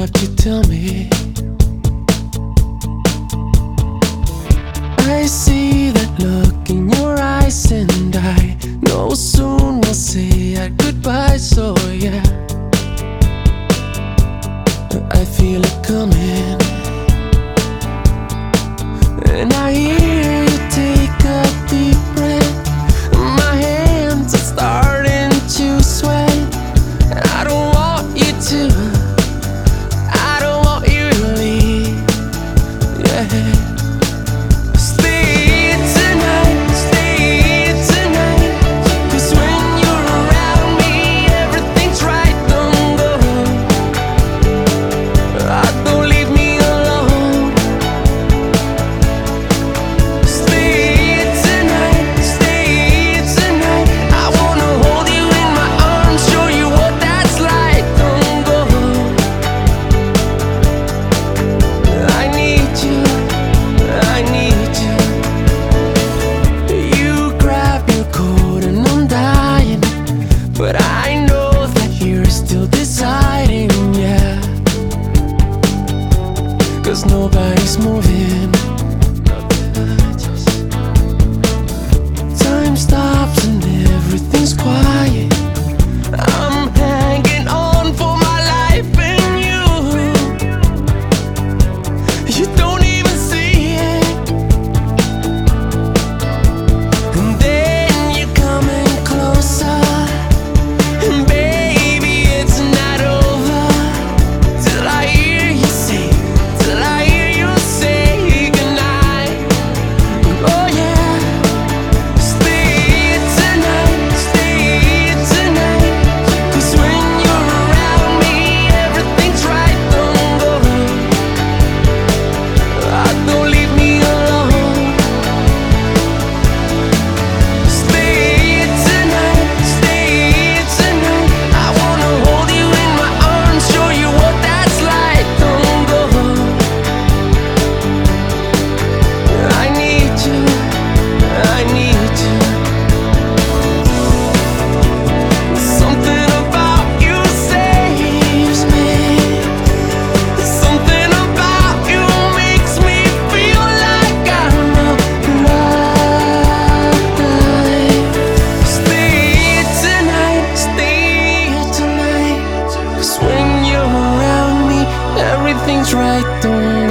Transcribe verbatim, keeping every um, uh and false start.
have to tell me. I see that look in your eyes, and I know soon we'll say our goodbye. So yeah, I feel it coming, and I hear you take a deep breath. My hands are starting to sweat. I don't want you to, I don't want you to leave. Yeah. But I know that you're still deciding, yeah, 'cause nobody's moving. Time stops and everything's quiet. I'm hanging on for my life and you, you don't even see it. And then you're coming closer. Everything's right, don't